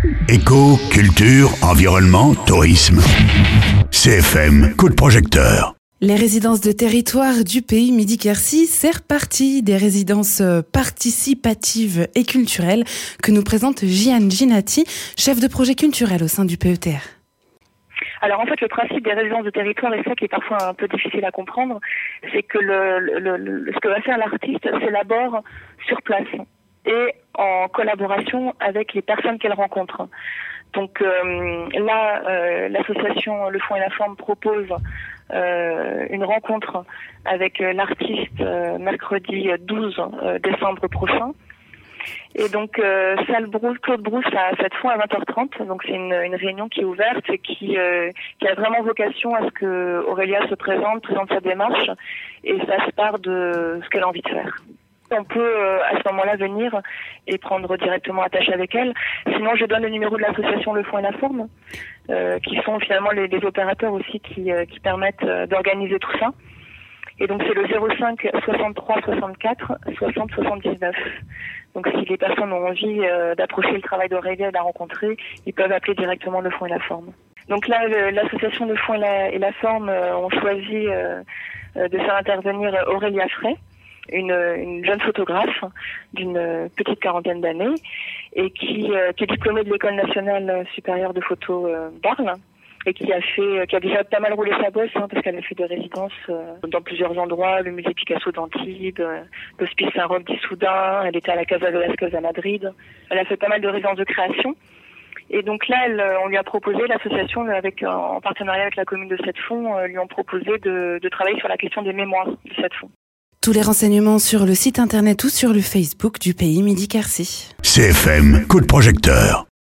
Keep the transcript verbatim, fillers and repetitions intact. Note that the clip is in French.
Éco, culture, environnement, tourisme. C F M, coup de projecteur. Les résidences de territoire du pays Midi-Quercy, c'est reparti des résidences participatives et culturelles que nous présente Jeanne Ginati, chef de projet culturel au sein du P E T R. Alors en fait, le principe des résidences de territoire, et ça qui est parfois un peu difficile à comprendre, c'est que le, le, le, ce que va faire l'artiste s'élabore sur place et en collaboration avec les personnes qu'elle rencontre. Donc euh, là, euh, l'association Le Fond et la Forme propose euh, une rencontre avec euh, l'artiste euh, mercredi douze décembre prochain. Et donc, euh, salle Brousse, Claude Brousse à cette fois à vingt heures trente. Donc, c'est une, une réunion qui est ouverte et qui, euh, qui a vraiment vocation à ce que Aurélia se présente, présente sa démarche et fasse part de ce qu'elle a envie de faire. On peut euh, à ce moment-là venir et prendre directement attache avec elle. Sinon, je donne le numéro de l'association Le Fond et la Forme, euh, qui sont finalement les, les opérateurs aussi qui, euh, qui permettent euh, d'organiser tout ça. Et donc, c'est le zéro cinq soixante-trois soixante-quatre soixante soixante-dix-neuf. Donc, si les personnes ont envie euh, d'approcher le travail d'Aurélia et de la rencontrer, ils peuvent appeler directement Le Fond et la Forme. Donc là, le, l'association Le Fond et la, et la Forme euh, ont choisi euh, de faire intervenir Aurélia Frey, une, une jeune photographe d'une petite quarantaine d'années et qui, euh, qui est diplômée de l'École nationale supérieure de photo euh, d'Arles et qui a fait, qui a déjà pas mal roulé sa bosse hein, parce qu'elle a fait des résidences euh, dans plusieurs endroits, le musée Picasso d'Antibes, euh, l'Hospice Saint-Roch d'Issoudun, elle était à la Casa Velasquez à Madrid. Elle a fait pas mal de résidences de création. Et donc là, elle, on lui a proposé, l'association, avec, en partenariat avec la commune de Sept-Fonds, euh, lui ont proposé de, de travailler sur la question des mémoires de Sept-Fonds. Tous les renseignements sur le site internet ou sur le Facebook du pays Midi-Quercy. C F M, coup de projecteur.